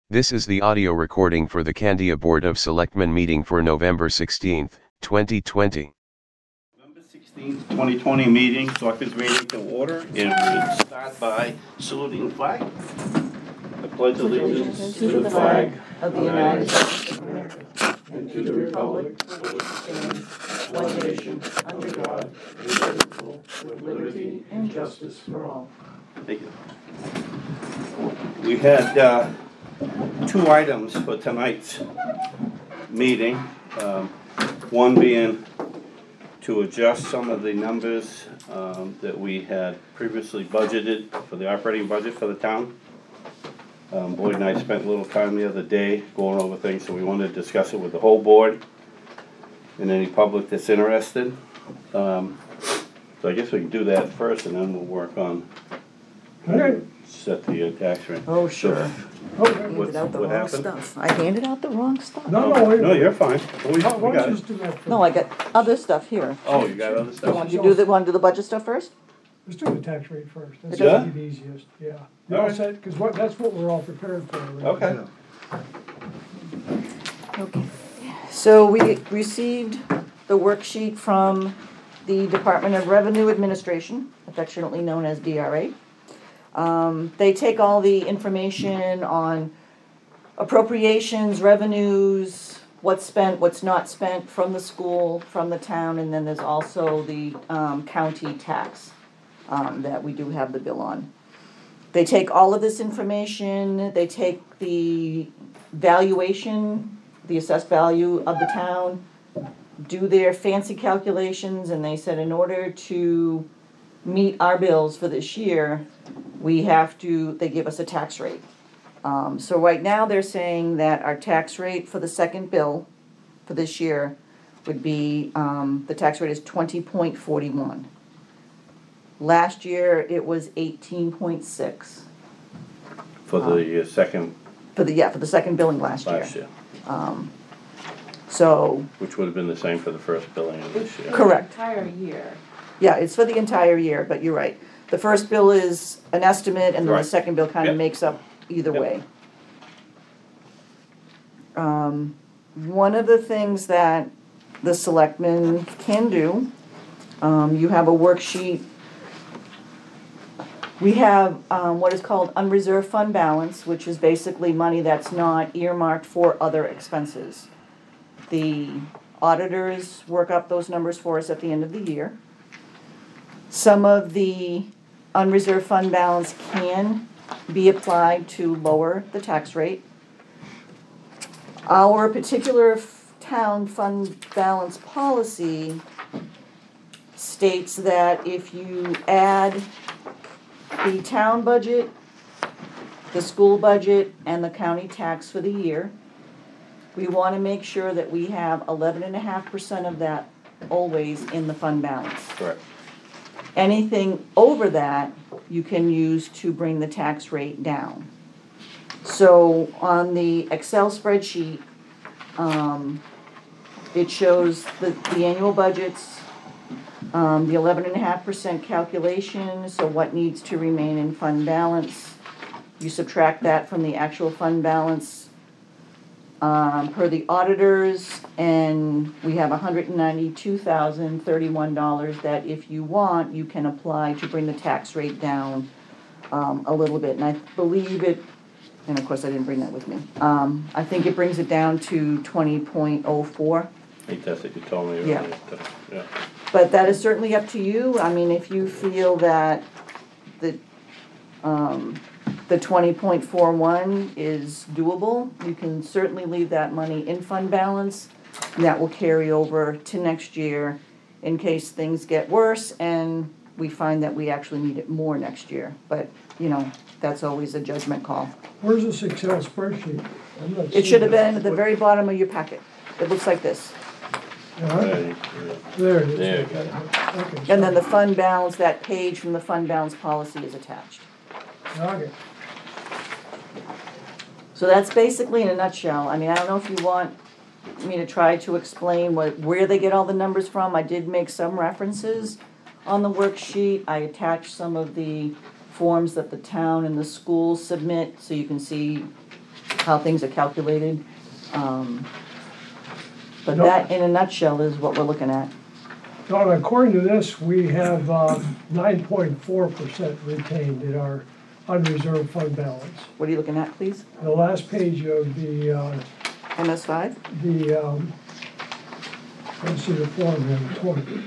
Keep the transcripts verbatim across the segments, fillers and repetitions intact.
This is the audio recording for the Candia Board of Selectmen meeting for November sixteenth, twenty twenty. November sixteenth, twenty twenty meeting, Selectmen's meeting to order, and we start by saluting the flag. I pledge allegiance to the flag of the United States of America and to the republic for which it stands, one nation, under God, indivisible, with liberty and justice for all. Thank you. We had uh, two items for tonight's meeting. Um, one being to adjust some of the numbers um, that we had previously budgeted for the operating budget for the town. Um, Boyd and I spent a little time the other day going over things, so we wanted to discuss it with the whole board and any public that's interested. Um, so I guess we can do that first, and then we'll work on how to set the uh, tax rate. Oh, sure. So, I handed What's- out the what wrong happened? stuff. I handed out the wrong stuff. No, no, wait. no, you're fine. We, we Why why got don't you it. just do that first? No, I got other stuff here. Oh, you got other You stuff? want to do the, want to do the budget stuff first? Let's do the tax rate first. That's Yeah? gonna be the easiest, yeah. You All all right. set, because what, that's what we're all prepared for. right? Okay. Okay. So we received the worksheet from the Department of Revenue Administration, affectionately known as D R A. Um, they take all the information on appropriations, revenues, what's spent, what's not spent from the school, from the town, and then there's also the um, county tax um, that we do have the bill on. They take all of this information, they take the valuation, the assessed value of the town, do their fancy calculations, and they said in order to meet our bills for this year, we have to, they give us a tax rate. Um, so right now they're saying that our tax rate for the second bill for this year would be, um, the tax rate is twenty point four one. Last year it was eighteen point six For the uh, second for the, yeah, for the second billing last year. last year, So, which would have been the same for the first billing of this year. correct. Entire year. Yeah, it's for the entire year, but you're right. The first bill is an estimate, and then the Right. second bill kind Yep. of makes up either Yep. way. Um, one of the things that the selectmen can do, um, you have a worksheet. We have, um, what is called unreserved fund balance, which is basically money that's not earmarked for other expenses. The auditors work up those numbers for us at the end of the year. Some of the unreserved fund balance can be applied to lower the tax rate. Our particular f- town fund balance policy states that if you add the town budget, the school budget, and the county tax for the year, we want to make sure that we have eleven and a half percent of that always in the fund balance. Correct. Anything over that, you can use to bring the tax rate down. So on the Excel spreadsheet, um, it shows the, the annual budgets, um, the eleven and a half percent calculation, so what needs to remain in fund balance. You subtract that from the actual fund balance um, per the auditors, and we have one hundred ninety-two thousand thirty-one dollars that if you want, you can apply to bring the tax rate down um, a little bit. And I believe it, and of course I didn't bring that with me, um, I think it brings it down to twenty point oh four. I think that's what you told me Yeah. earlier. Yeah. But that is certainly up to you. I mean, if you feel that the, um, the twenty point four one is doable, you can certainly leave that money in fund balance. And that will carry over to next year in case things get worse and we find that we actually need it more next year. But, you know, that's always a judgment call. Where's this Excel spreadsheet? I'm not It should have seeing been at the very bottom of your packet. It looks like this. it. Uh-huh. Right, yeah. There it is. There you go. Okay. And then the fund balance, that page from the fund balance policy is attached. Okay. So that's basically in a nutshell. I mean, I don't know if you want me to try to explain what, where they get all the numbers from. I did make some references on the worksheet. I attached some of the forms that the town and the schools submit, so you can see how things are calculated. Um, But No. that, in a nutshell, is what we're looking at. Donna, according to this, we have um, nine point four percent retained in our unreserved fund balance. What are you looking at, please? The last page of the, uh, M S five? the, um, let's see the form here, twenty.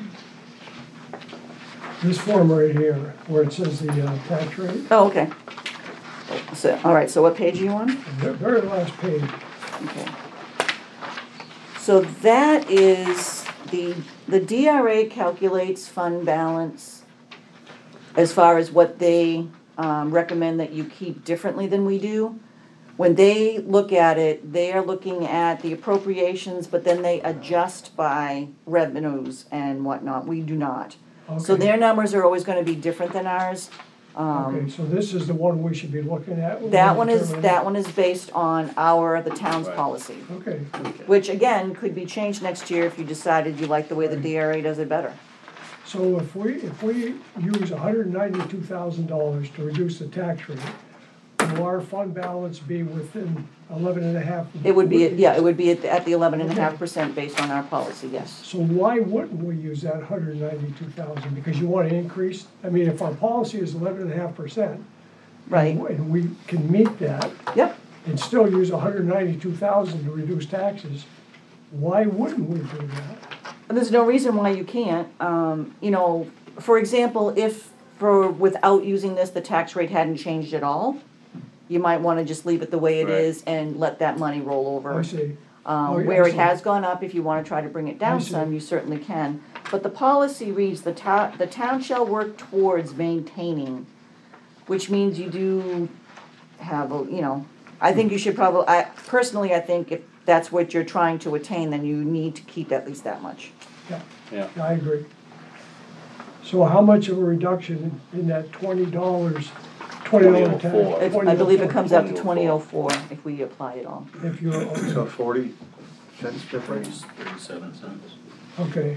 This form right here, where it says the uh, tax rate, Oh, okay. So, all right, so what page are you on? the very last page. Okay. So that is, the, the D R A calculates fund balance as far as what they um, recommend that you keep differently than we do. When they look at it, they are looking at the appropriations, but then they adjust by revenues and whatnot. We do not. So Okay. their numbers are always gonna be different than ours. Um, Okay, so this is the one we should be looking at? when That we're one is, determining- that one is based on our, the town's Right. policy. Okay, Which again, could be changed next year if you decided you like the way the D R A does it better. so if we, if we use hundred and ninety-two thousand dollars to reduce the tax rate, will our fund balance be within eleven and a half? It would be, yeah, it would be at, the- at the eleven and a half percent based on our policy, yes. So why wouldn't we use that hundred and ninety-two thousand? Because you want to increase, I mean, if our policy is eleven and a half percent. Right, And we can meet that yep. and still use hundred and ninety-two thousand to reduce taxes, why wouldn't we do that? And there's no reason why you can't. Um, you know, for example, if for, without using this, the tax rate hadn't changed at all, you might wanna just leave it the way it Right. is and let that money roll over. I see. Oh, Um, yeah, where I it see. has gone up, if you wanna try to bring it I down see. some, you certainly can. But the policy reads, the town, the town shall work towards maintaining, which means you do have, a you know, I think you should probably, I, personally, I think if that's what you're trying to attain, then you need to keep at least that much. Yeah, Yeah, yeah, I agree. So how much of a reduction in in that twenty dollars, twenty dollar tax? twenty oh four. It- I believe it comes out to twenty twenty oh oh four. four if we apply it all. If you're, So forty cents difference? Thirty-seven cents. okay.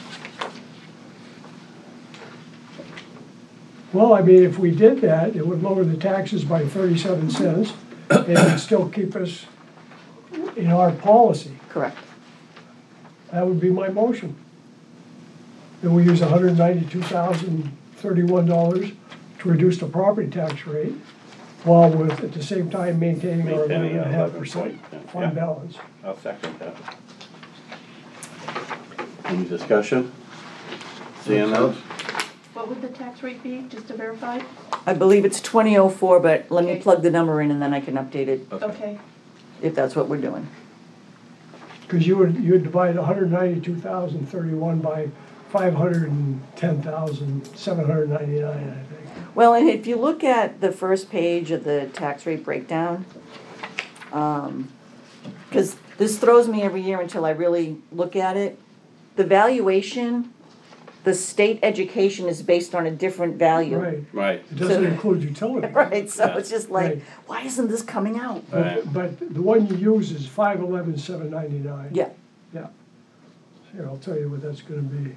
Well, I mean, if we did that, it would lower the taxes by thirty-seven cents, and it'd still keep us in our policy. Correct. That would be my motion. That we use hundred ninety-two thousand thirty-one dollars to reduce the property tax rate, while with, at the same time, maintaining our eleven Maintaining and a our half eleven percent point, yeah. fund balance. I'll second that. Any discussion? Seeing none? What would the tax rate be, just to verify? I believe it's twenty oh four, but let me Okay. plug the number in and then I can update it Okay, if that's what we're doing. Because you would, you would divide hundred ninety-two thousand thirty-one by five hundred ten thousand seven hundred ninety-nine, I think. Well, and if you look at the first page of the tax rate breakdown, um, cause this throws me every year until I really look at it. The valuation, the state education is based on a different value. Right, Right, it doesn't So- include utility. Right, so Yeah. it's just like, Right. why isn't this coming out? Right. But, but the one you use is five eleven seven ninety-nine. Yeah, Yeah. Here, I'll tell you what that's gonna be.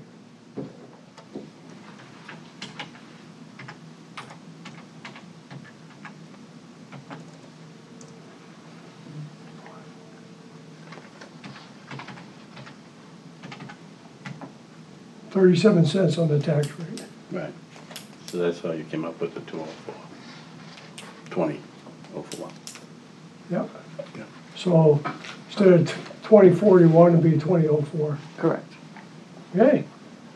Thirty-seven cents on the tax rate. right. So that's how you came up with the two oh four. Twenty oh four. Yep. Yeah. So instead of twenty forty-one, it'd be twenty oh four. correct. Okay.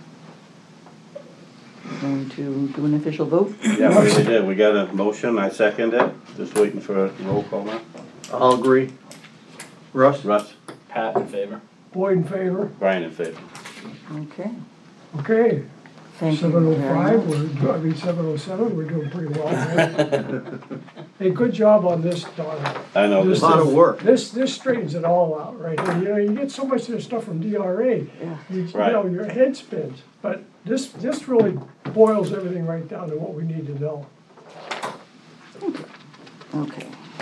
Going to do an official vote? Yeah, we already did. We got a motion, I second it. Just waiting for a roll call now. I'll agree. Russ? Russ, Pat in favor? Boyd in favor. Brian in favor. Okay, Okay. thank you Seven oh very five, much. we're, I mean, seven oh seven, we're doing pretty well. Right? Hey, good job on this, Donna. I know This this A lot is, of work. This, this straightens it all out, right? And, you know, you get so much of this stuff from D R A, you, Yeah. you Right. know, your head spins. But this, this really boils everything right down to what we need to know. Okay,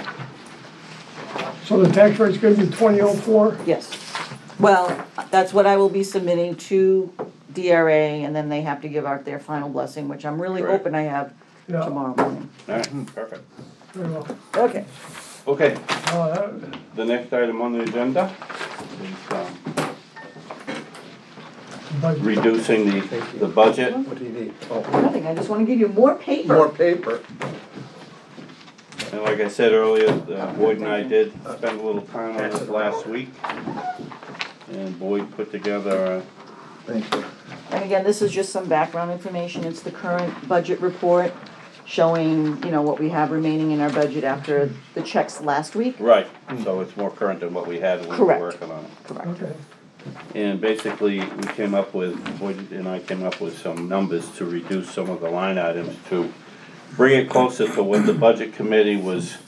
So the tax rate's gonna be twenty oh four? yes. Well, that's what I will be submitting to D R A, and then they have to give out their final blessing, which I'm really Correct. hoping I have Yeah, tomorrow morning. all right, perfect. very well. Okay, Okay, Uh, that- the next item on the agenda is, um, But reducing the, the budget. What do you need? Oh, Nothing, I just wanna give you more paper. more paper. And like I said earlier, uh, Boyd and I did spend a little time on this last week. And Boyd put together Thank you. And again, this is just some background information, it's the current budget report showing, you know, what we have remaining in our budget after the checks last week. a, right, so it's more current than what we had when we were Correct. working on it. Correct. Okay, And basically, we came up with, Boyd and I came up with some numbers to reduce some of the line items to bring it closer to what the budget committee was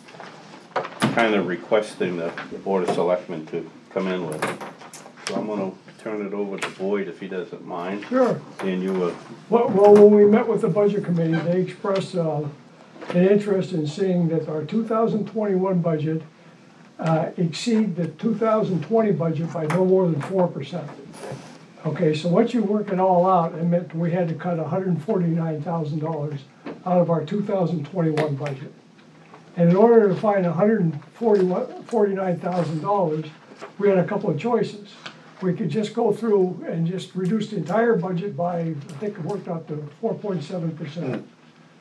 kind of requesting the Board of Selectmen to come in with. So I'm gonna turn it over to Boyd if he doesn't mind. sure. And you were, Well, well, when we met with the budget committee, they expressed uh, an interest in seeing that our two thousand twenty-one budget uh, exceed the two thousand twenty budget by no more than four percent. Okay, so once you work it all out, it meant we had to cut one hundred forty-nine thousand dollars out of our two thousand twenty-one budget. And in order to find one hundred forty-nine thousand dollars, we had a couple of choices. We could just go through and just reduce the entire budget by, I think it worked out to four point seven percent.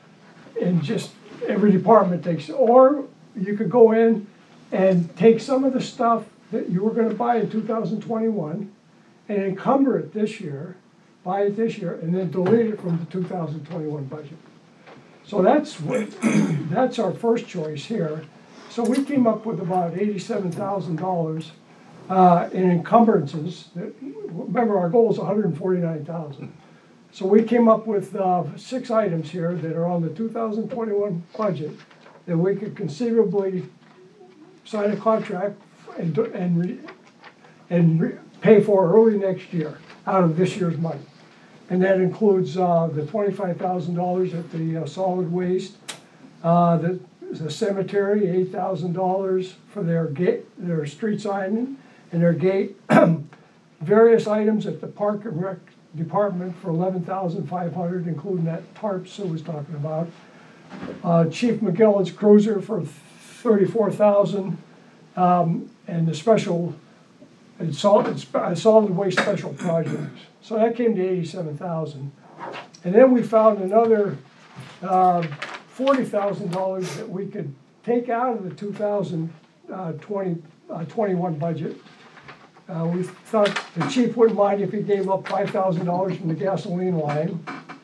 And just, every department takes, or you could go in and take some of the stuff that you were gonna buy in two thousand twenty-one and encumber it this year, buy it this year, and then delete it from the two thousand twenty-one budget. So that's what, that's our first choice here. So we came up with about eighty-seven thousand dollars uh, in encumbrances. Remember, our goal is one hundred forty-nine thousand. So we came up with uh, six items here that are on the two thousand twenty-one budget that we could conceivably sign a contract and, do- and, re- and re- pay for early next year out of this year's money. And that includes uh, the twenty-five thousand dollars at the uh, solid waste, uh, the, the cemetery, eight thousand dollars for their gate, their street signing and their gate. Various items at the Park and Rec Department for eleven thousand five hundred dollars, including that tarp Sue was talking about. Uh, Chief McGillen's cruiser for thirty-four thousand dollars, um, and the special and solid, solid waste special projects. So that came to eighty-seven thousand. And then we found another uh, forty thousand dollars that we could take out of the two thousand twenty, uh, twenty-one budget. Uh, we thought the chief wouldn't mind if he gave up five thousand dollars from the gasoline line.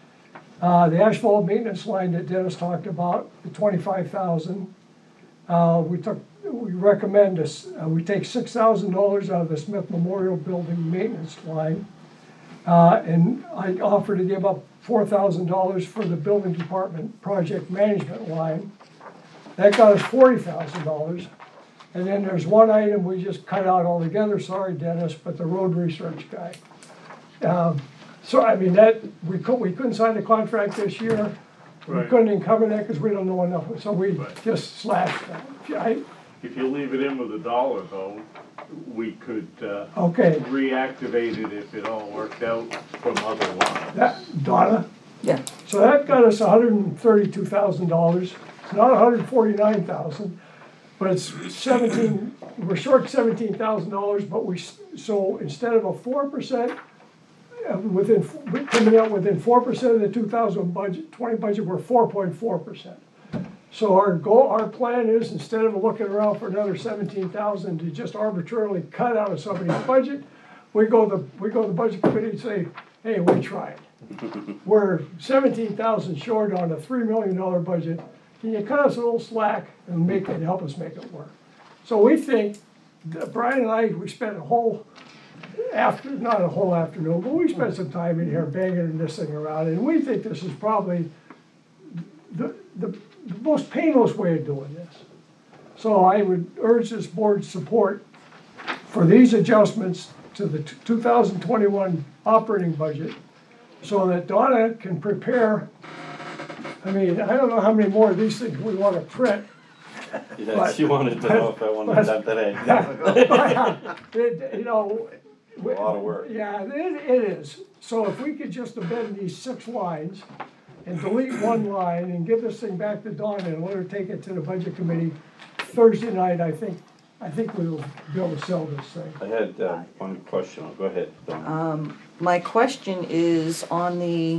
Uh, the asphalt maintenance line that Dennis talked about, the twenty-five thousand. Uh, we took, we recommend this, uh, we take six thousand dollars out of the Smith Memorial Building maintenance line. Uh, and I offered to give up four thousand dollars for the building department project management line. That got us forty thousand dollars. And then there's one item we just cut out altogether, sorry Dennis, but the road research guy. Um, so I mean that, we couldn't, we couldn't sign the contract this year. We Right. couldn't encumber that because we don't know enough, so we Right. just slashed that. I- If you leave it in with a dollar though, we could uh, Okay, reactivate it if it all worked out from other lines. that, Donna, Yeah, so that got us hundred and thirty-two thousand dollars. It's not hundred and forty-nine thousand, but it's seventeen, we're short seventeen thousand dollars, but we, s- so instead of a four percent, uh, within, we're coming out within four percent of the two thousand budget, twenty budget, we're four point four percent. So our goal, our plan is, instead of looking around for another seventeen thousand to just arbitrarily cut out of somebody's budget, we go to, we go to the budget committee and say, hey, we tried. We're seventeen thousand short on a three million dollar budget. Can you cut us a little slack and make it, help us make it work? So we think, that Brian and I, we spent a whole after, not a whole afternoon, but we spent some time in here banging this thing around, and we think this is probably the, the, the most painless way of doing this. So I would urge this board's support for these adjustments to the two thousand twenty-one operating budget so that Donna can prepare. I mean, I don't know how many more of these things we want to print. yeah, But- she wanted to know if I wanted but- that today. It- You know. A lot of work. Yeah, it, it is. So if we could just amend these six lines and delete one line and give this thing back to Donna and let her take it to the budget committee Thursday night, I think, I think we'll be able to sell this thing. I had, uh, one question, go ahead, Donna. My question is on the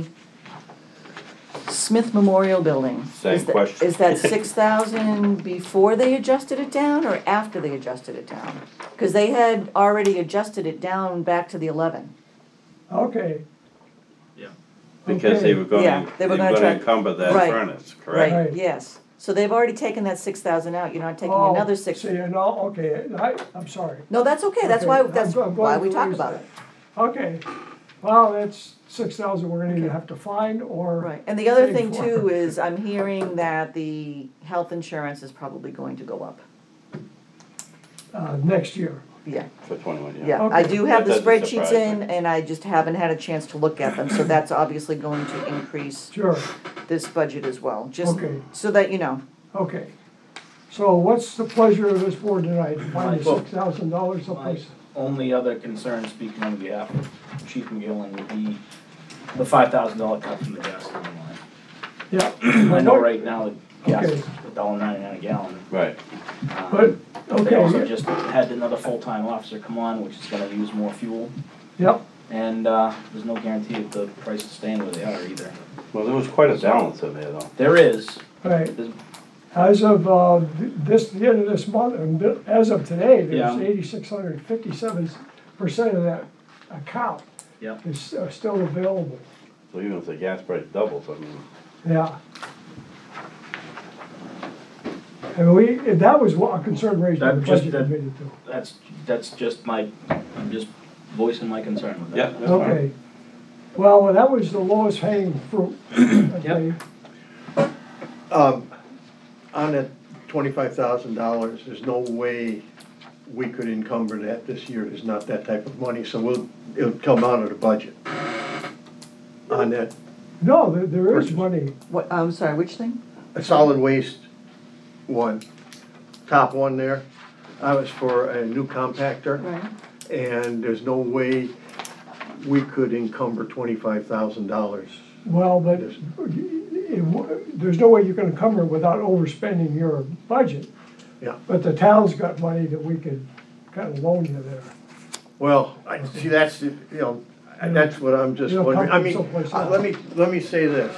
Smith Memorial Building. Same Is that- question. Is that six thousand before they adjusted it down or after they adjusted it down? Cause they had already adjusted it down back to the eleven. Okay, Because they okay. were gonna, Yeah, they they were were gonna gonna try- encumber that Right. furnace, correct? Right, Right. yes. So they've already taken that six thousand out, you're not taking Oh, another six. So you're not, okay, I, I'm sorry. No, that's okay, that's Okay, why, I'm that's gl- I'm glad why we you talk raised about that. it. Okay, well, that's six thousand we're gonna either have to find or. Right, and the other pay thing for. too is I'm hearing that the health insurance is probably going to go up. Uh, next year. Yeah, For twenty-one, yeah. yeah, I Okay. do have the That doesn't spreadsheets surprise in me. and I just haven't had a chance to look at them, so that's obviously going to increase Sure, this budget as well, just Okay. so that you know. okay. So what's the pleasure of this board tonight? Find the Well, six thousand dollars My someplace? only other concern, speaking on behalf of Chief McGillen, would be the five thousand dollar cut from the gas line. Yeah. I know right now the gas Okay. is a dollar ninety-nine a gallon. Right, Um, But, They also okay, just had another full-time officer come on, which is gonna use more fuel, yep, and, uh, there's no guarantee that the price is staying where they are either. well, there was quite a balance in there though. There is, right. there's, As of, uh, th- this, the end of this month, and th- as of today, there's Yeah. eighty-six hundred fifty-seven percent of that account Yep. is uh, still available. So even if the gas price doubles, I mean, Yeah. And we, that was what a concern raised by the That just- budget that- committee too. that's, that's just my, I'm just voicing my concern with yeah, that. that's fine. Okay. Well, well, that was the lowest hanging fruit. Okay. Um, on that twenty-five thousand dollars, there's no way we could encumber that this year, there's not that type of money, so we'll, it'll come out of the budget. On that, No, there, there is money. What, I'm sorry, which thing? a solid waste one, top one there, that was for a new compactor, Right. and there's no way we could encumber twenty-five thousand dollars. Well, but it, w- there's no way you can encumber it without overspending your budget. Yeah. But the town's got money that we could kind of loan you there. Well, I, see, that's, the- you know, that's what I'm just You know, wondering, I come mean, from someplace uh, let me, else. let me say this.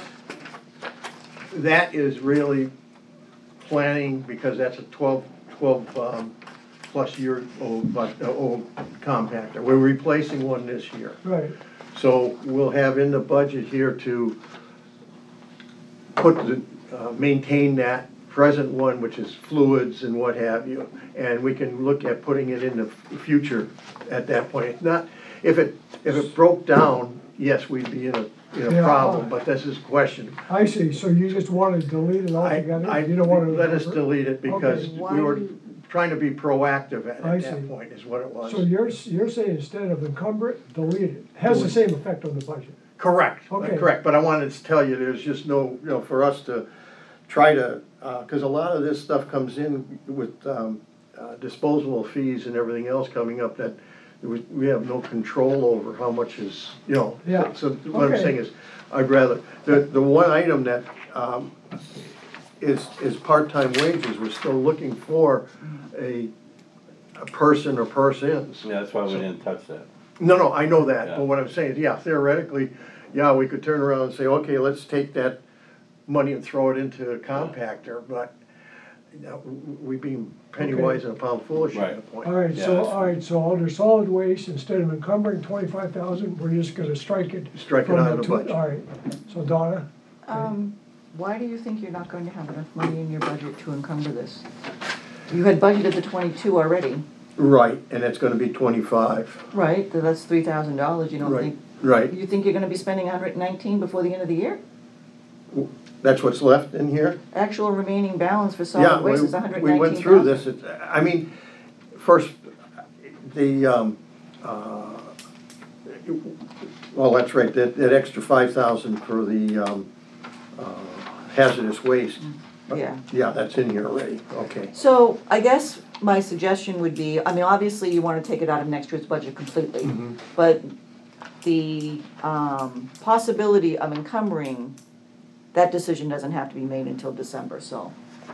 That is really planning, because that's a twelve, twelve, um, plus year old, but, uh, old compactor. We're replacing one this year. Right, So we'll have in the budget here to put the, uh, maintain that present one, which is fluids and what have you. And we can look at putting it in the future at that point. It's not, if it, if it broke down, yes, we'd be in a, in a Yeah. problem, but this is question. I see, so you just want to delete it I, altogether? I, You don't want to? let us delete it because Okay. Why we were do- trying to be proactive at, I at see. that point, is what it was. So you're, you're saying instead of encumber it, delete it? Has the same effect on the budget? Correct, Okay. correct, but I wanted to tell you, there's just no, you know, for us to try to, uh 'cause cause a lot of this stuff comes in with, um, uh, disposable fees and everything else coming up that we, we have no control over how much is, you know. Yeah. So what I'm Okay. saying is, I'd rather, the, the one item that, um, is, is part-time wages, we're still looking for a, a person or persons. Yeah, that's why we didn't touch that. No, no, I know that, Yeah. but what I'm saying is, yeah, theoretically, yeah, we could turn around and say, okay, let's take that money and throw it into a compactor, but, you know, we being penny Okay. wise and a pound foolish at Right. that point. All right, Yeah, so, that's all right, so under solid waste, instead of encumbering twenty-five thousand, we're just gonna strike it. Strike it from out of the two- budget. All right, so Donna? Um, why do you think you're not going to have enough money in your budget to encumber this? You had budgeted the twenty-two already, Right, and it's gonna be twenty-five. right? So that's three thousand dollars, you don't Right, think? right. You think you're gonna be spending a hundred and nineteen before the end of the year? That's what's left in here? Actual remaining balance for Yeah, solid we, waste is a hundred and we nineteen went thousand. through this, It's- I mean, first, the, um, uh, well, that's right, that, that extra five thousand for the, um, uh, hazardous waste. Yeah. Yeah, that's in here already, okay. So I guess my suggestion would be, I mean, obviously you wanna take it out of next year's budget completely, that decision doesn't have to be made until December, so.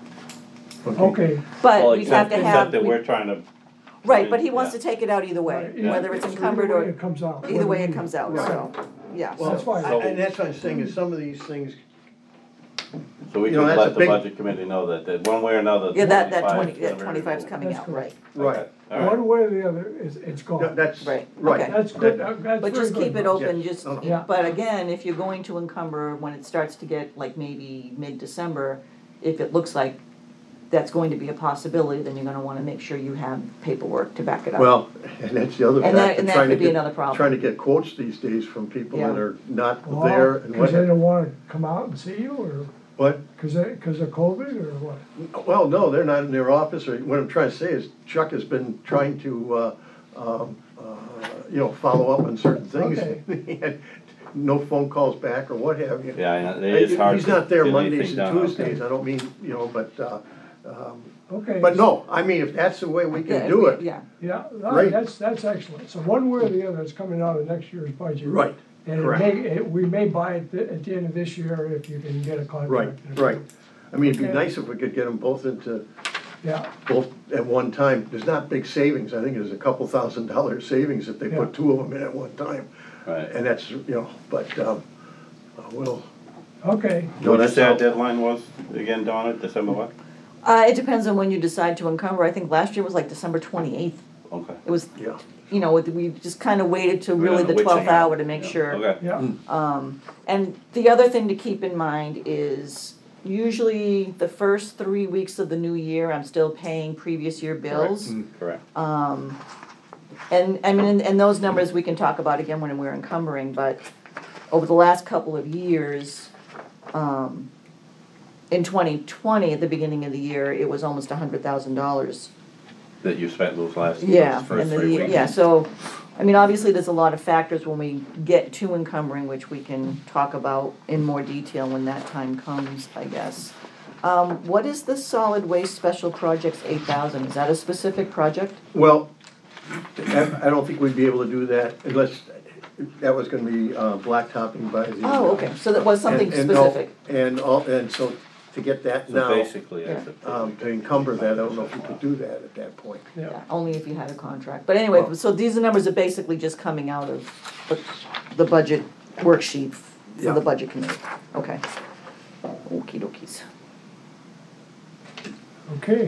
Okay, But Well, we have except, to except have, that we- we're trying to. right, but he wants Yeah. to take it out either way, Right, yeah. whether it's So encumbered either way or, it comes out. either way Whether it we- comes out, Right. so, yeah. Well, That's fine. I- and that's what I'm saying, is some of these things, So we You know, can that's a let the big- budget committee know that, that one way or another. Yeah, that, that 25 twenty, is that gonna be twenty-five's removed. coming That's out, correct. right, right, All right. One way or the other, it's, it's No, gone. that's, right, right. okay. That's good, uh, that's But very just keep good. it open, Yes. just, Okay. Yeah. but again, if you're going to encumber, when it starts to get like maybe mid-December, if it looks like that's going to be a possibility, then you're gonna wanna make sure you have paperwork to back it up. Well, and that's the other And that- factor, and that trying to could be get, another problem. trying to get quotes these days from people that Yeah. are not Well, there and Cause they what, don't wanna come out and see you, or what? cause they, cause of COVID, or what? Well, no, they're not in their office, or what I'm trying to say is Chuck has been trying to, uh, um, uh, you know, follow up on certain things. And no phone calls back or what have you. Yeah, I know, it is hard. He's to not there get Mondays anything and done out Tuesdays, there. I don't mean, you know, but, uh, um, Okay. but no, I mean, if that's the way we Yeah, can do it. Yeah, Yeah, all Right. right, that's, that's excellent. So one way or the other, it's coming out of next year's budget. Right, And it correct. may, it, we may buy it th- at the end of this year if you can get a contract. Right, right. I mean, it'd be Okay. nice if we could get them both into, Yeah, both at one time. There's not big savings, I think there's a couple thousand dollar savings if they Yeah. put two of them in at one time. Right. And that's, you know, but, um, uh, we'll, okay. no, What did you that's say our how, deadline was again, Donna, December what? uh, it depends on when you decide to encumber, I think last year was like December twenty-eighth, Okay. it was, yeah. you know, we just kinda waited to Right really on the the twelfth witching hour. hour to make Yeah. sure. Okay. Yeah, Um, and the other thing to keep in mind is usually the first three weeks of the new year, I'm still paying previous year bills. Correct. Um, and, I mean, and, and those numbers we can talk about again when we're encumbering, but over the last couple of years, um, in twenty twenty, at the beginning of the year, it was almost a hundred thousand dollars. That you spent those last, Yeah, those first and the, three weeks. yeah, so, I mean, obviously, there's a lot of factors when we get to encumbering, which we can talk about in more detail when that time comes, I guess. Um, what is the solid waste special projects eight thousand, is that a specific project? Well, I, I don't think we'd be able to do that unless, that was gonna be, uh, blacktopping by the. Oh, okay, so that was something and- and no- specific, And all, and so to get that So now, basically, it's a. um, to encumber that, I don't know if we could do that at that point. yeah. yeah, only if you had a contract, but anyway, so these are numbers are basically just coming out of the, the budget worksheet for Yeah. the budget committee, okay. Okey dokies. Okay,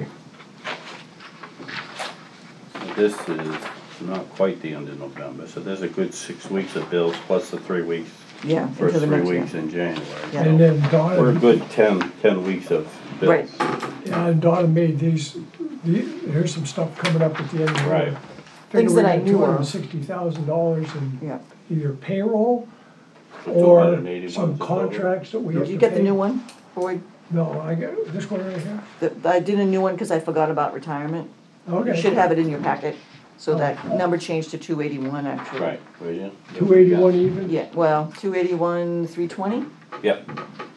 This is not quite the end of November, so there's a good six weeks of bills plus the three weeks, Yeah, first into the three next year. weeks in January. Yeah. and then We're a Donna, good ten, ten weeks of bills. Right. yeah, and Donna made these, the, here's some stuff coming up at the end of the year. Right. Things that I knew Two of. hundred and sixty thousand dollars in Yeah, either payroll For or two hundred eighty-one some to total. contracts that we have did to you get the pay. new one, Boyd? No, I got, this one right here? The- I did a new one because I forgot about retirement. Okay. You should have it in your packet, so that number changed to two eighty-one, actually. Right, will you? Two eighty-one even? Yeah, well, two eighty-one, three twenty, Yep,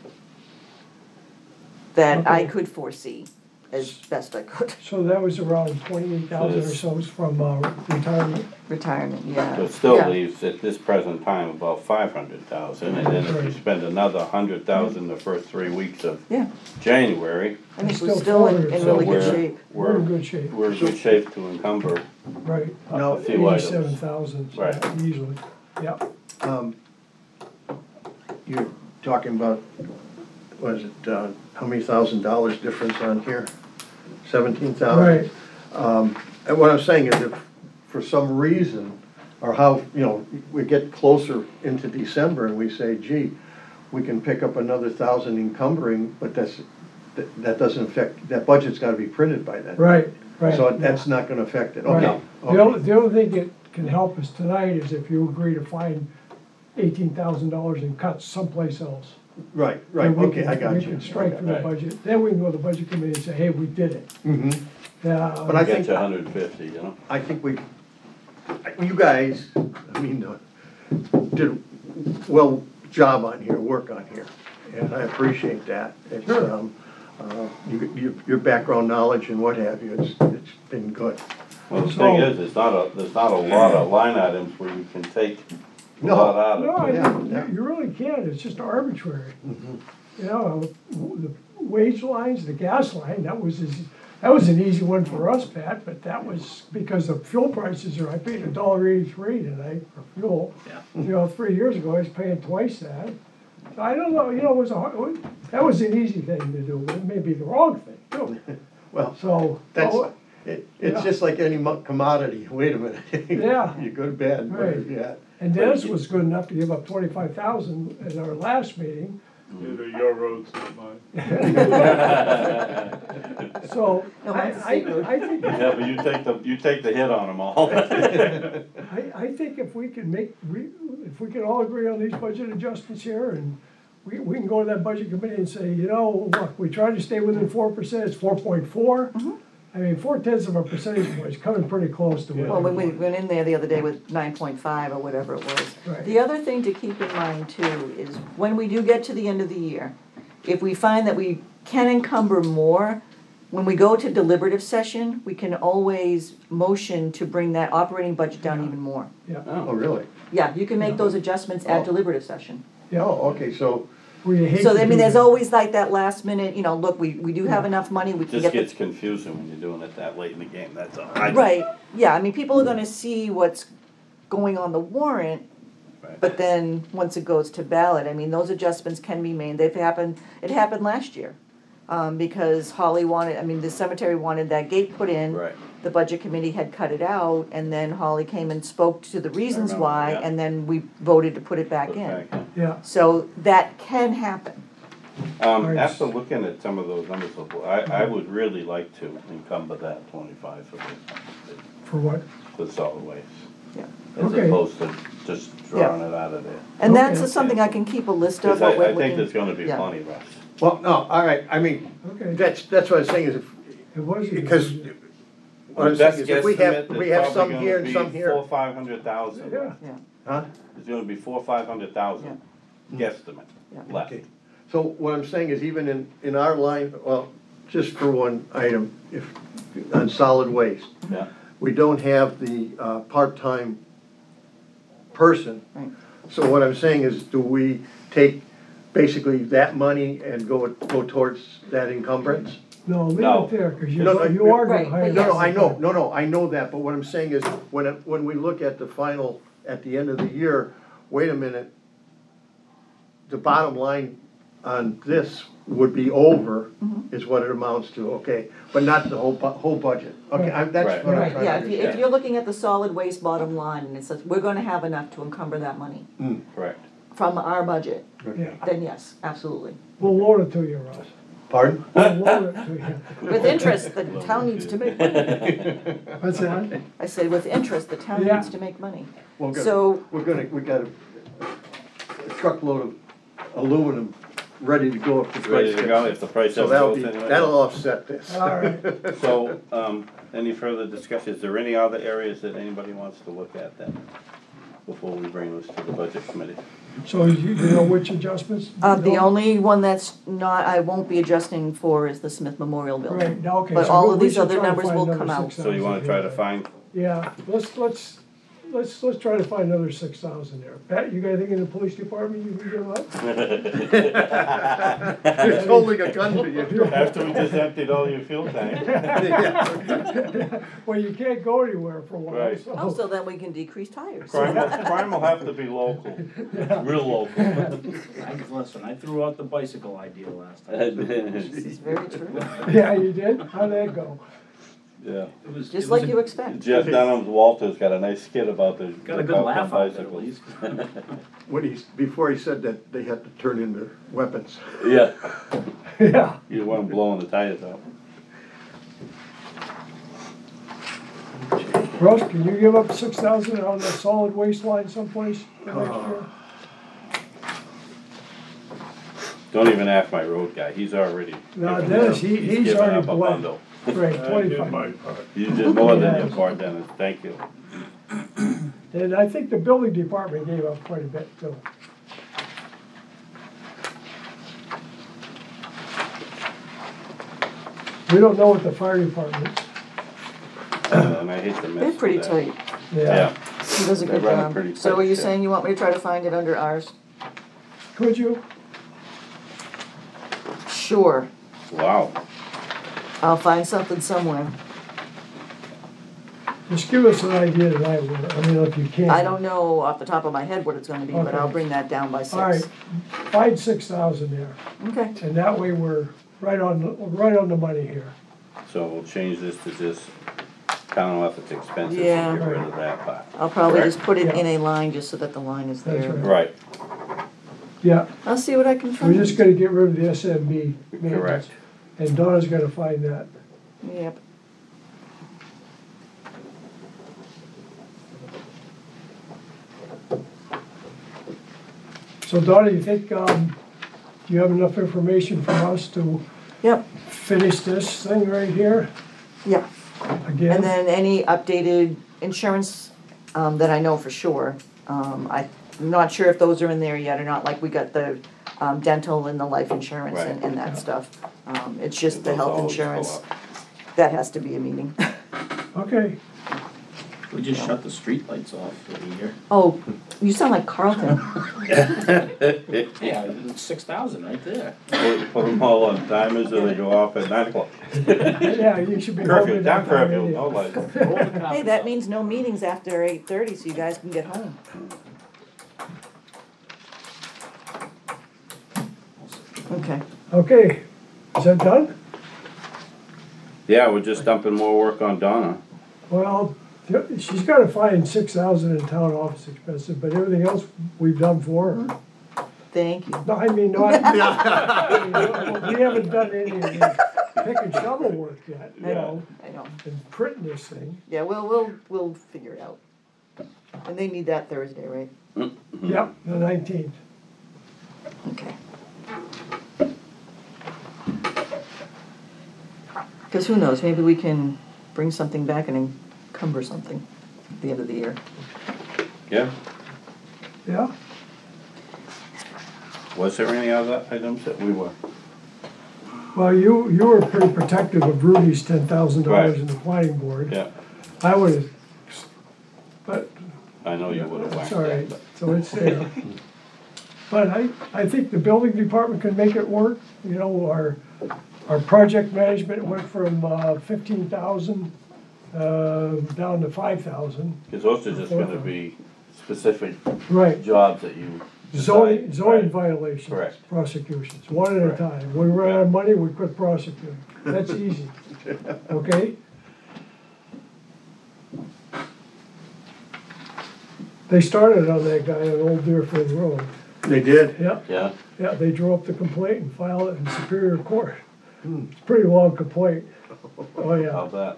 that I Okay. could foresee as best I could. So that was around twenty-eight thousand or so from uh, retirement. Retirement, yeah. so it still Yeah. leaves at this present time about five hundred thousand, and then if you Right. spend another hundred thousand the first three weeks of Yeah, January, I think It's we're still still in, 400, in so really good we're- shape. We're in we're, good shape, we're in good shape to encumber right. Now, a few items. Eighty-seven thousand, Right. easily, yeah. Um, You're talking about, what is it, uh, how many thousand dollars difference on here? Seventeen thousand? Right, Um, and what I'm saying is if, for some reason, or how, you know, we get closer into December and we say, gee, we can pick up another thousand encumbering, but that's, that, that doesn't affect, that budget's gotta be printed by then. right, right. So that's not gonna affect it, Right. okay. The only, Okay. the only thing that can help us tonight is if you agree to find eighteen thousand dollars in cuts someplace else. Right, right, Then we okay, can- I got We you. can strike from the Right. budget, then we can go to the budget committee and say, hey, we did it. Mhm. Yeah. But I get think- to hundred and fifty, you know? I think we, you guys, I mean, uh, did well job on here, work on here, and I appreciate that. It's, Sure. um, uh, you, you, your background knowledge and what have you, it's, it's been good. Well, the So- thing is, there's not a, there's not a lot of line items where you can take a No. lot out No, of. I Yeah, think yeah. you- you really can't, it's just arbitrary. you know, the wage lines, the gas line, that was, as- that was an easy one for us, Pat, but that was because the fuel prices are, I paid a dollar eighty-three tonight for fuel. Yeah. You know, three years ago, I was paying twice that. So I don't know, you know, it was a, hard- that was an easy thing to do, but it may be the wrong thing too. Well, So, that's, oh, it, it's Yeah. just like any mo- commodity, wait a minute. Yeah. You're good, bad, Right. but, yeah. and Dennis was good enough to give up twenty-five thousand at our last meeting. These are your roads, not mine. So, No, I, mine's a I, state road. I think, Yeah, but you take the, you take the hit on them all. I, I think if we can make, we, if we can all agree on these budget adjustments here, and we, we can go to that budget committee and say, you know, look, we tried to stay within four percent, it's four point four. I mean, four tenths of a percentage point is coming pretty close to it. Well, when we went in there the other day with nine point five or whatever it was. Right. The other thing to keep in mind too is when we do get to the end of the year, if we find that we can encumber more, when we go to deliberative session, we can always motion to bring that operating budget down even more. Yeah, Oh, really? Yeah, you can make those adjustments at deliberative session. yeah, Oh, okay, so, we hate So to I mean, do there's that. always like that last minute, you know, look, we, we do have enough money, we can Just get gets the. confusing when you're doing it that late in the game, that's all. I- Right, yeah, I mean, people are gonna see what's going on the warrant, Right. but then, once it goes to ballot, I mean, those adjustments can be made, they've happened, it happened last year. Um, because Holly wanted, I mean, the cemetery wanted that gate put in. Right. The budget committee had cut it out, and then Holly came and spoke to the reasons remember, why, yeah. and then we voted to put it back Put in. back in. Yeah, So that can happen. Um, Right. after looking at some of those numbers, I, I would really like to encumber that twenty-five for the, for what? for the solid waste. Yeah. As Okay. opposed to just drawing it out of there. And that's Okay. something I can keep a list of, Cause what I, we're I think looking- there's gonna be yeah. plenty, Russ. well, no, all right, I mean, Okay. that's, that's what I'm saying is, if, It was. because what I'm Best saying is if we guesstimate, have, we there's have some probably here gonna and be some here. Four, five hundred thousand. Yeah, Yeah, Huh? There's gonna be four, five hundred thousand guesstimate Yeah. left. Okay. So what I'm saying is even in, in our line, well, just for one item, if, on solid waste, Yeah, we don't have the, uh, part-time person. Right. So what I'm saying is, do we take basically that money and go, go towards that encumbrance? no, leave No. it there, cause you, No, no, you are gonna Right, hire. but No, no, yes. I know, no, no, I know that, but what I'm saying is, when, it- when we look at the final, at the end of the year, wait a minute, the bottom line on this would be over, Mm-hmm. is what it amounts to, okay, but not the whole, bu- whole budget. Okay, I'm, that's Right. what I'm right, trying to yeah, if you, if understand. you're looking at the solid waste bottom line, and it says, we're gonna have enough to encumber that money correct. from our budget, Yeah, then yes, absolutely. we'll loan it to you, Russ. Pardon? We'll loan it to you. With interest, the town needs to make money. What's that? I said, with interest, the town Yeah. needs to make money. We're gonna- So- We're gonna, we got a a truckload of aluminum ready to go if the price Ready to go gets- if the price So ever that'll goes be, anyway. that'll offset this. All right, So, um, any further discussion? Is there any other areas that anybody wants to look at then? Before we bring this to the budget committee? so you, you know which adjustments? Uh, the No? only one that's not, I won't be adjusting for is the Smith Memorial Right, Building. now, okay. But so all we- of we these should other try to numbers find will another come out. So you wanna try to find, Yeah, let's, let's, let's, let's try to find another six thousand there. Pat, you got anything in the police department you can give up? He's holding a gun to you. after we just emptied all your fuel tank? Well, you can't go anywhere for a while, Right. Oh, so. so then we can decrease tires. Crime will, crime will have to be local, real local. I, listen, I threw out the bicycle idea last time. This is very true. Yeah, you did? How'd that go? Yeah. It was- it Just was like a- you expect. Jeff Dunham's Walter's got a nice skit about the. Got a good about laugh out there at bicycles. least. When he, before he said that they had to turn in their weapons. Yeah, Yeah, you weren't blowing the tires out. Russ, can you give up six thousand on the solid waste line someplace for next year? Don't even ask my road guy, he's already. No, given Dennis, up- he- he's given already up a bled. bundle. Right, I did twenty-five. my part. You did more than Yes. your part, Dennis, thank you. And I think the building department gave up quite a bit too. We don't know what the fire department, And I hate to miss. They're pretty that. tight. yeah. Yeah, He does a They good run a job. pretty So tight are you ship. saying you want me to try to find it under ours? Could you? Sure, Wow. I'll find something somewhere. Just give us an idea tonight, what- I mean, if you can. I don't know off the top of my head what it's gonna be, but Okay. I'll bring that down by six. All right, find six thousand there, Okay, and that way we're right on, the right on the money here. So we'll change this to just town office expenses Yeah. and get rid of that part. I'll probably just put it Yeah. in a line just so that the line is That's there. right. Right, Yeah, I'll see what I can we're find. just gonna get rid of the S M B maintenance. correct. And Donna's gonna find that. Yep. So Donna, you think, um, do you have enough information from us to Yep, finish this thing right here yep. again? And then any updated insurance, um, that I know for sure. Um, I'm not sure if those are in there yet or not, like we got the, um, dental and the life insurance and, and that stuff. Um, it's just the Those health always go insurance, up. that has to be a meeting. Okay, We just shut the street lights off for the year. Oh, you sound like Carlton. Yeah, it's six thousand right there. Put put them all on timers and they go off at nine o'clock. yeah, you should be home Curfew, at down that time curfew, anyhow. no lights. Hey, that means no meetings after eight thirty, so you guys can get home. Okay, Okay, is that done? Yeah, we're just dumping more work on Donna. Well, th- she's gotta find six thousand in town office expenses, but everything else we've done for her. thank you. No, I mean, not, we haven't done any of the pick and shovel work yet, you know, I know. and printing this thing. Yeah, we'll, we'll, we'll figure it out. And they need that Thursday, right? Yep, the nineteenth. Okay. Cause who knows, maybe we can bring something back and encumber something at the end of the year. Yeah, Yeah, was there any other items that we were? well, you, you were pretty protective of Rudy's ten thousand dollars Right. in the planning board. Yeah, I would've, but I know you would have that's whacked all that, right, but so it's there. But I, I think the building department can make it work, you know, our, our project management went from uh, fifteen thousand, uh, down to five thousand. Cause those are just gonna be specific Right, jobs that you zoning, decide, zoning right. violations. Correct. Prosecutions, one at a Correct. time. We run out of money, we quit prosecuting. That's easy, okay? They started on that guy on Old Deerfield Road. They did? Yeah, Yeah, yeah, they drew up the complaint and filed it in Superior Court. It's a pretty long complaint. Oh, yeah. how's that?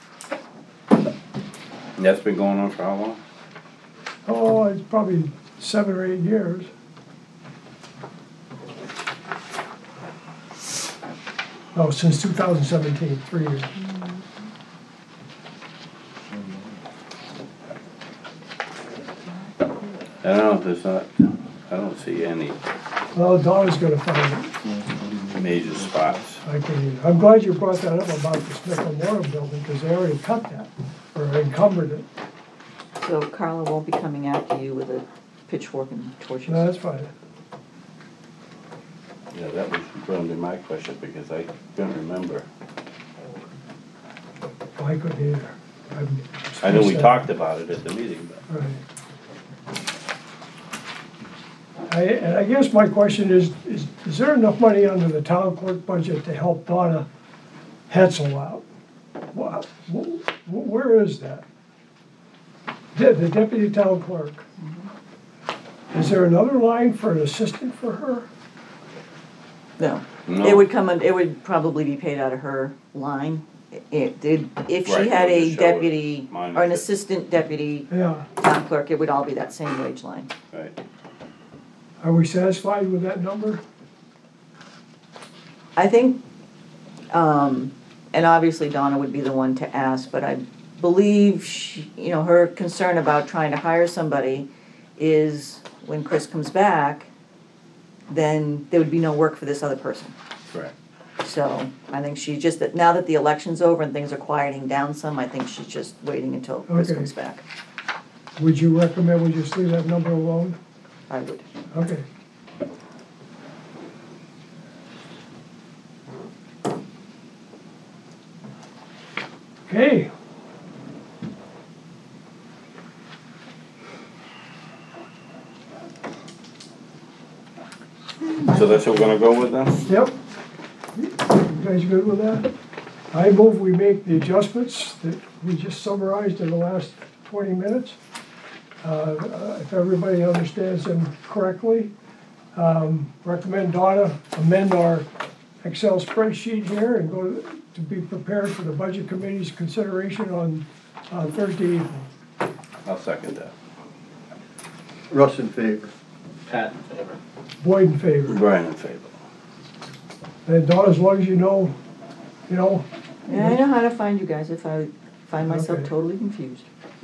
And that's been going on for how long? Oh, it's probably seven or eight years. Oh, since two thousand seventeen, three years. I don't know, there's not, I don't see any Well, Donna's gonna find it. major spots. I can, I'm glad you brought that up about the Smith Memorial Building, because they already cut that, or encumbered it. So Carla won't be coming after you with a pitchfork and torches. No, that's fine. Yeah, that was gonna be my question, because I couldn't remember. I couldn't either. I'm- I know we talked about it at the meeting, but. Right. I, and I guess my question is, is, is there enough money under the town clerk budget to help Donna Hetzel out? Wow, wh- wh- where is that? The the deputy town clerk. Is there another line for an assistant for her? No, No. it would come, un- it would probably be paid out of her line. It did, if Right, she had it would a just show it deputy, or an minus it. assistant deputy Yeah, town clerk, it would all be that same wage line. Right. are we satisfied with that number? I think, um, and obviously Donna would be the one to ask, but I believe she, you know, her concern about trying to hire somebody is when Chris comes back, then there would be no work for this other person. Correct. So I think she just, that now that the election's over and things are quieting down some, I think she's just waiting until Chris Okay. comes back. Would you recommend we just leave that number alone? I would. Okay. Okay, So that's what we're gonna go with then? yep. You guys good with that? I move we make the adjustments that we just summarized in the last twenty minutes. Uh, uh, If everybody understands them correctly, um, recommend Donna amend our Excel spreadsheet here and go to be prepared for the budget committee's consideration on uh, Thursday evening. I'll second that. Russ in favor. Pat in favor. Boyd in favor. Brian in favor. And Donna, as long as you know, you know, Yeah, I know how to find you guys if I find myself Okay. totally confused.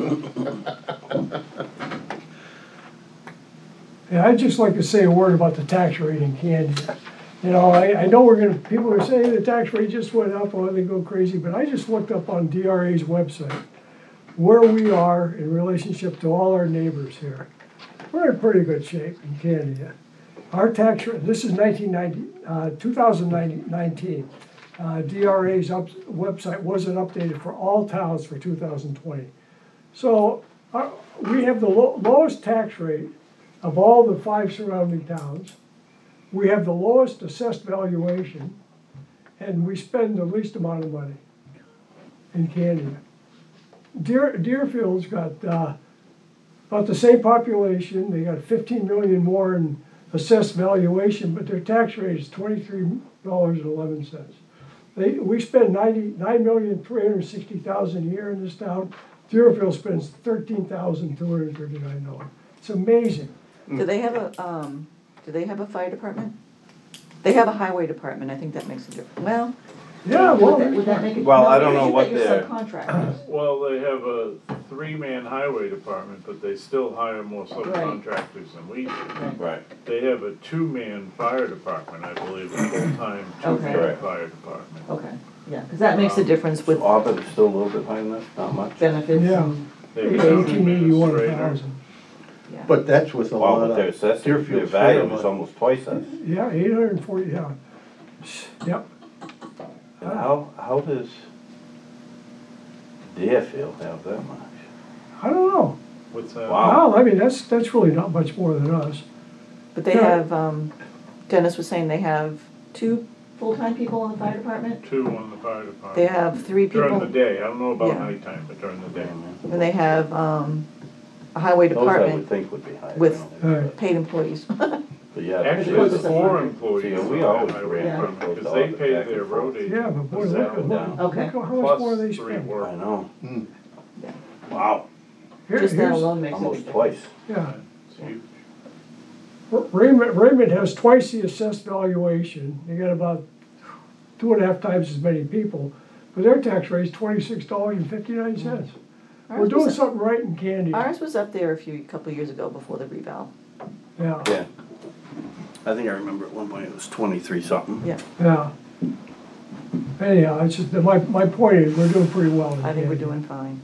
yeah, I'd just like to say a word about the tax rate in Candia. You know, I, I know we're gonna, people are saying the tax rate just went up, or they go crazy, but I just looked up on D R A's website where we are in relationship to all our neighbors here. We're in pretty good shape in Candia. Our tax rate, this is nineteen ninety, uh, two thousand nineteen. Uh, D R A's up, website wasn't updated for all towns for two thousand twenty. So, uh, we have the lo- lowest tax rate of all the five surrounding towns. We have the lowest assessed valuation, and we spend the least amount of money in Canada. Deer, Deerfield's got uh, about the same population, they got fifteen million more in assessed valuation, but their tax rate is twenty-three dollars and eleven cents. They, we spend ninety-nine million three hundred sixty thousand a year in this town. Deerfield spends thirteen thousand two hundred thirty-nine dollars. It's amazing. Do they have a, um, do they have a fire department? They have a highway department, I think that makes a difference. Well, Yeah, would well, that, would that make it? Well, no, I don't know you what get your they're- subcontractors. Well, they have a three-man highway department, but they still hire more subcontractors than we do. Right. They have a two-man fire department, I believe, a full-time Okay. two-man fire department. Okay, yeah, because that makes a difference with Auburn is still a little bit higher than that, not much. benefits Yeah. and, They have a town eighteen eighty-one administrator. thousand. yeah. But that's with a Wow, lot but their of assessed, their Deerfield's value fair is money. almost twice that. Yeah, eight hundred and forty, yeah. Yep. And how, how does Deerfield have that much? I don't know. What's that? Wow. Well, I mean, that's, that's really not much more than us. But they Yeah. have, um, Dennis was saying they have two full-time people in the fire department. Two on the fire department. They have three During the people, day, I don't know about Yeah. nighttime, but during the day. and they have, um, a highway Those I would department think would be higher. with- you know. Right. paid employees. But yeah. Actually, opposed there's to four separate. employees See, on we the always highway ran department, close to because all they the pay back their and road forth. agent. Yeah, but boy, a look at, salary look, Okay. look how much plus more they three spend. work. I know. Yeah. Wow, Here- Just that here's- alone makes a big almost difference. twice. Yeah. It's huge. Raymond, Raymond has twice the assessed valuation. They got about two and a half times as many people, but their tax rate is twenty-six dollars and fifty-nine cents. We're Ours doing was, something right in Candy. ours was up there a few, couple of years ago before the reval. Yeah, Yeah. I think I remember at one point it was twenty-three something. Yeah, yeah. Anyhow, it's just, my, my point is, we're doing pretty well in I think we're Candy. doing fine.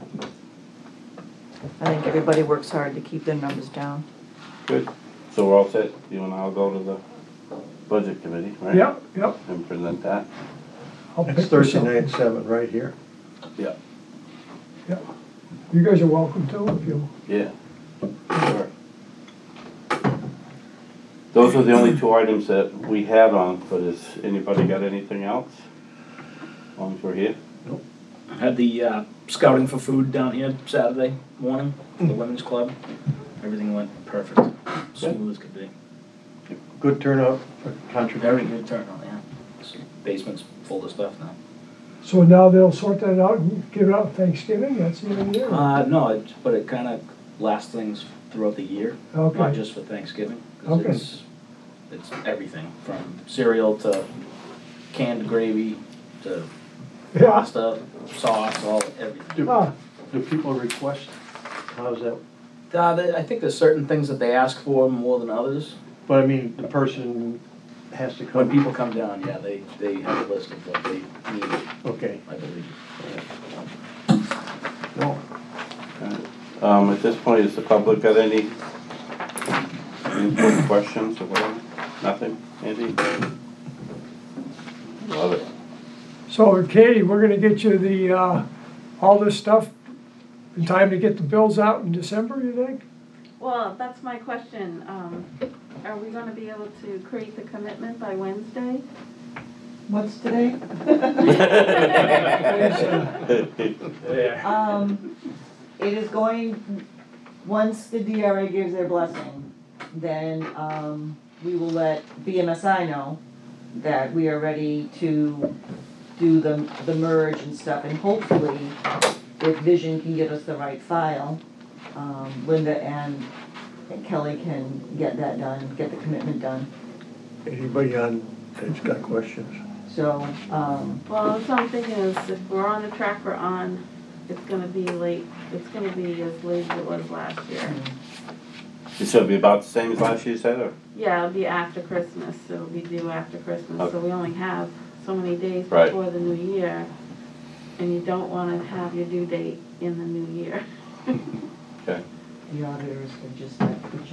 I think everybody works hard to keep their numbers down. Good. So we're all set. You and I'll go to the budget committee, right? Yep, yep. And present that. I'll pick It's this Thursday up. night at seven, right here. Yeah. Yep. You guys are welcome to, if you, Yeah. Sure. Those are the only two items that we had on, but has anybody got anything else? As long as we're here. Had the uh, scouting for food down here Saturday morning for the women's club. Everything went perfect, smooth as could be. Good turnout for contribution. Very good turnout, yeah. This Basement's full of stuff now. so now they'll sort that out and give it out Thanksgiving, that's the end of the year. Uh, no, it, but it kind of lasts things throughout the year, not Okay, just for Thanksgiving. 'Cause Okay. It's, it's everything from cereal to canned gravy to yeah. pasta, sauce, all everything. Do, Ah, do people request, how's that? Uh, they, I think there's certain things that they ask for more than others. But I mean, the person has to come. When people come down, yeah, they, they have a list of what they need, Okay. I believe. No. Um, at this point, has the public got any input, questions or whatever? Nothing? Andy? Love it. so Katie, we're gonna get you the, uh, all this stuff in time to get the bills out in December, you think? Well, that's my question. Um, are we gonna be able to create the commitment by Wednesday? What's today? Um, it is going, once the D R A gives their blessing, then, um, we will let B M S I know that we are ready to do the, the merge and stuff, and hopefully, if Vision can get us the right file, um, Linda and and Kelly can get that done, get the commitment done. Anybody on that's got questions? So, um, Well, that's what I'm thinking is if we're on the track we're on, it's gonna be late, it's gonna be as late as it was last year. So it'll be about the same as last year, you said, or? Yeah, it'll be after Christmas, it'll be due after Christmas, so Okay. we only have so many days Right. before the new year. And you don't wanna have your due date in the new year. Okay. the auditors are just like preaching.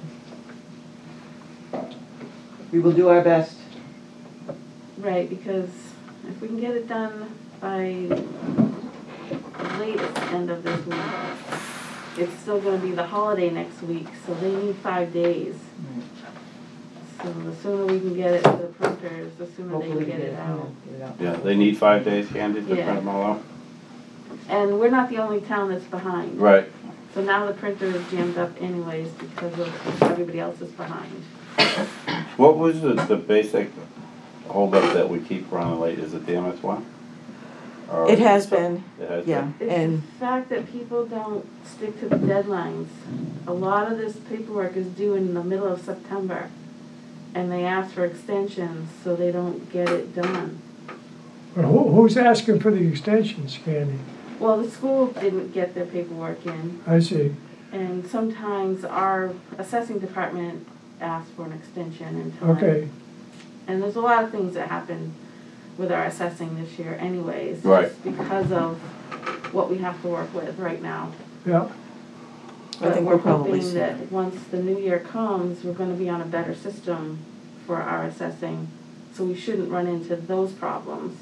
We will do our best. Right, because if we can get it done by the latest end of this week, it's still gonna be the holiday next week, so they need five days. So the sooner we can get it to the printers, the sooner they Hopefully can get it out. Get it out. Yeah, they need five days, Candy, to Yeah. print them all out? And we're not the only town that's behind. Right. So now the printer is jammed up anyways because of everybody else is behind. What was the, the basic holdup that we keep running late? Is it the M S one? Or It has is it- been, It has yeah, been? It's and, the fact that people don't stick to the deadlines. A lot of this paperwork is due in the middle of September, and they ask for extensions, so they don't get it done. But who, who's asking for the extensions, Candy? Well, the school didn't get their paperwork in, I see. and sometimes our assessing department asks for an extension in time. Okay, And there's a lot of things that happen with our assessing this year anyways. Right. Just because of what we have to work with right now. yeah. I But think we're we'll probably hoping see that that. once the new year comes, we're gonna be on a better system for our assessing, so we shouldn't run into those problems.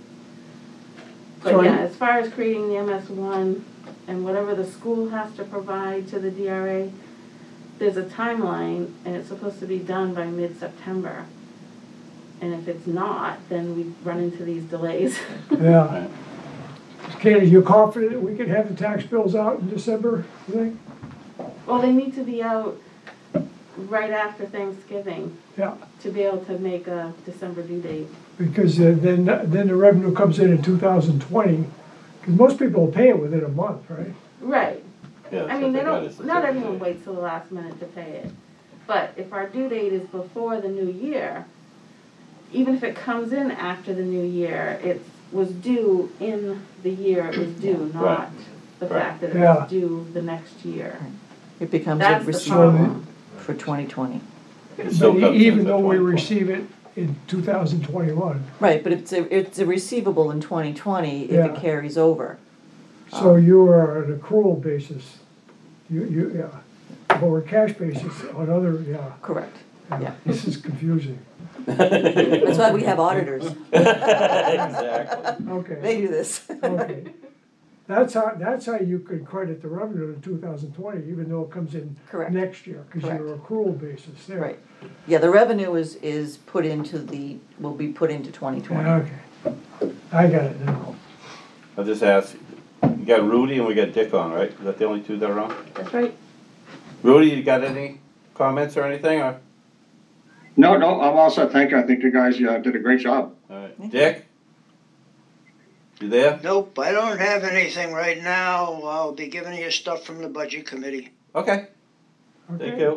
So But I- yeah, as far as creating the M S one and whatever the school has to provide to the D R A, there's a timeline and it's supposed to be done by mid-September. And if it's not, then we run into these delays. Yeah. Right. Candy, you confident that we can have the tax bills out in December, you think? Well, they need to be out right after Thanksgiving Yeah, to be able to make a December due date. because uh, then, then the revenue comes in in two thousand twenty, because most people will pay it within a month, right? Right. Yeah, I that's mean, what they got us don't, the not thirty everyone days. waits till the last minute to pay it. But if our due date is before the new year, even if it comes in after the new year, it was due in the year it was due, not Right. the Right. fact that it Yeah. was due the next year. it becomes a That's the receipt problem. for twenty twenty. It still But comes e- even in though we twenty twenty. receive it in two thousand twenty-one, Right, but it's a, it's a receivable in twenty twenty if Yeah. it carries over. so you are on an accrual basis, you, you, yeah, or a cash basis on other, yeah. Correct, yeah. This is confusing. That's why we have auditors. Exactly. Okay. They do this. Okay. That's how, that's how you could credit the revenue in two thousand twenty, even though it comes in Correct. next year, because you're accrual basis there. Right. Yeah, the revenue is, is put into the, will be put into twenty twenty. Yeah, okay. I got it now. I'll just ask, you got Rudy and we got Dick on, right? Is that the only two that are on? That's right. Rudy, you got any comments or anything, or? No, no, I'm all set, thank you. I think you guys uh, did a great job. All right. Dick? You there? Nope, I don't have anything right now. I'll be giving you stuff from the budget committee. Okay, thank Okay. you.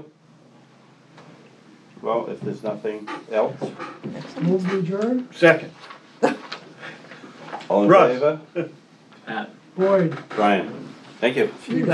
Well, if there's nothing else, Move to adjourn? Second. all in Russ. favor? Pat. Boyd. Brian, thank you.